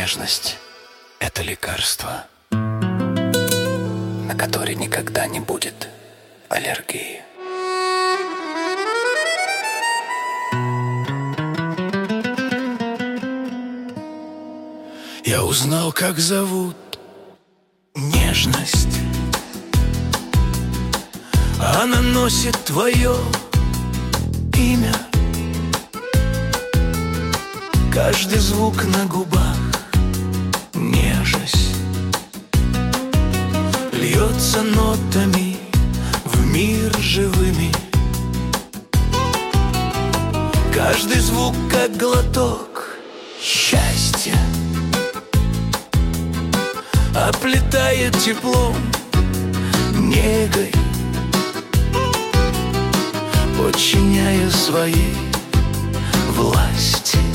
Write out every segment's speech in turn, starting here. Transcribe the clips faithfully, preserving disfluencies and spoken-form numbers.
нежность — это лекарство, на которое никогда не будет аллергии. Я узнал, как зовут нежность. Она носит твое имя. Каждый звук на губах — нежность. Льется нотами в мир живыми. Каждый звук как глоток счастья. Оплетает теплом, негой, подчиняя своей власти,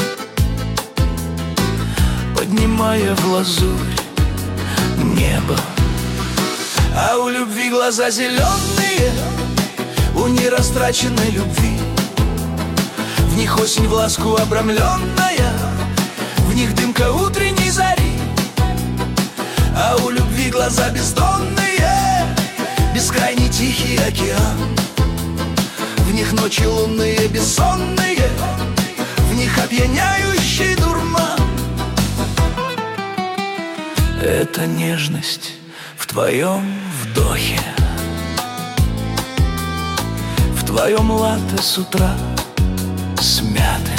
поднимая в лазурь небо. А у любви глаза зеленые, у нерастраченной любви. В них осень в ласку обрамленная, в них дымка утренней зари. А у любви глаза бездонные, бескрайний тихий океан. В них ночи лунные, бессонные, в них опьяняющий дурман. Это нежность в твоем вдохе, в твоем латте с утра с мятой.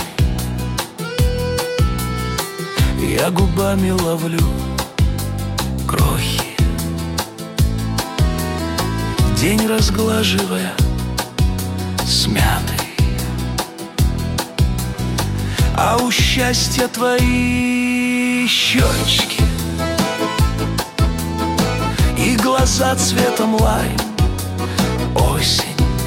Я губами ловлю крохи, день разглаживая смятый. А у счастья твои щечки и глаза цветом лайм осень.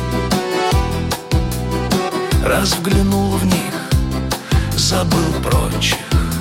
Раз взглянул в них, забыл прочих.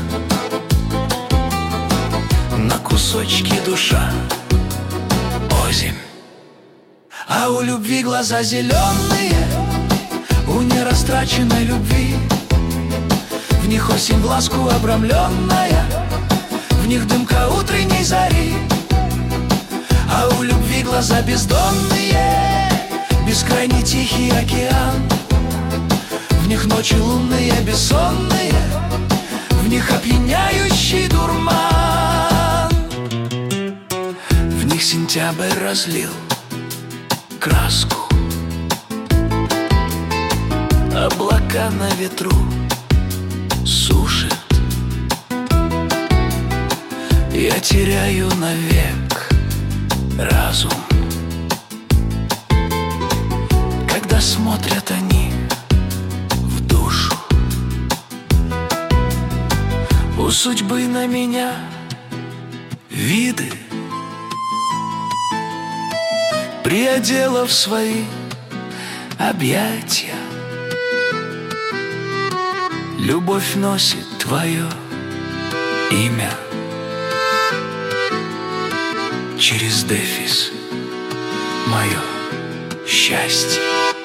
На кусочки душа озимь. А у любви глаза зеленые, у нерастраченной любви. В них осень в ласку обрамленная, в них дымка утренней зари. А у любви глаза бездонные, бескрайний тихий океан. В них ночи лунные, бессонные, в них опьяняющий дурман. В них сентябрь разлил краску, облака на ветру сушит. Я теряю навек разум, когда смотрят они в душу. У судьбы на меня виды приодела в свои объятия. Любовь носит твое имя через дефис мое счастье.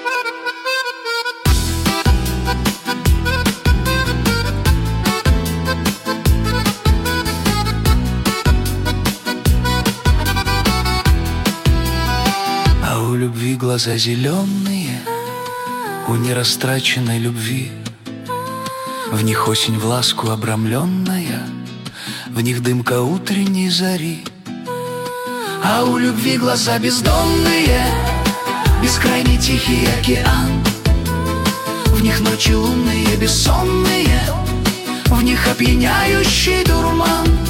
А у любви глаза зеленые, у нерастраченной любви. В них осень в ласку обрамленная, в них дымка утренней зари. А у любви глаза бездонные, бескрайний тихий океан. В них ночи лунные, бессонные, в них опьяняющий дурман.